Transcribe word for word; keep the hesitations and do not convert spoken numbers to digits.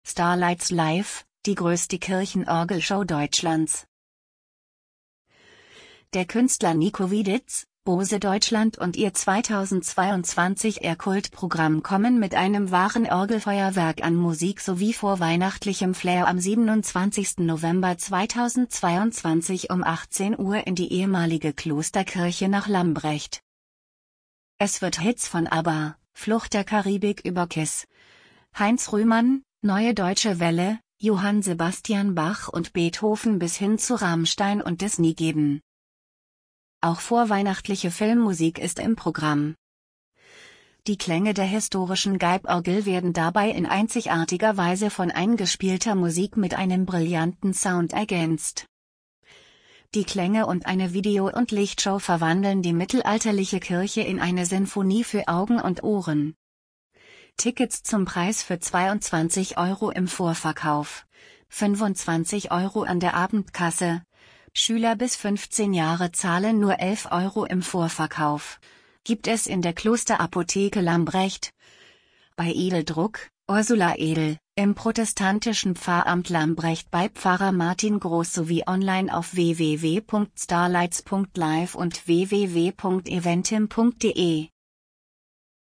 Starlights Live, die größte Kirchenorgelshow Deutschlands. Der Künstler Nico Wieditz, Bose Deutschland und ihr zweitausendzweiundzwanzig Air-Kult-Programm kommen mit einem wahren Orgelfeuerwerk an Musik sowie vorweihnachtlichem Flair am siebenundzwanzigsten November zweitausendzweiundzwanzig um achtzehn Uhr in die ehemalige Klosterkirche nach Lambrecht. Es wird Hits von ABBA, Flucht der Karibik über Kiss, Heinz Rühmann, Neue Deutsche Welle, Johann Sebastian Bach und Beethoven bis hin zu Rammstein und Disney geben. Auch vorweihnachtliche Filmmusik ist im Programm. Die Klänge der historischen Geiborgel werden dabei in einzigartiger Weise von eingespielter Musik mit einem brillanten Sound ergänzt. Die Klänge und eine Video- und Lichtshow verwandeln die mittelalterliche Kirche in eine Sinfonie für Augen und Ohren. Tickets zum Preis für zweiundzwanzig Euro im Vorverkauf, fünfundzwanzig Euro an der Abendkasse. Schüler bis fünfzehn Jahre zahlen nur elf Euro im Vorverkauf. Gibt es in der Klosterapotheke Lambrecht. Bei Edeldruck, Ursula Edel, im protestantischen Pfarramt Lambrecht bei Pfarrer Martin Groß sowie online auf w w w punkt starlights punkt live und w w w punkt eventim punkt de.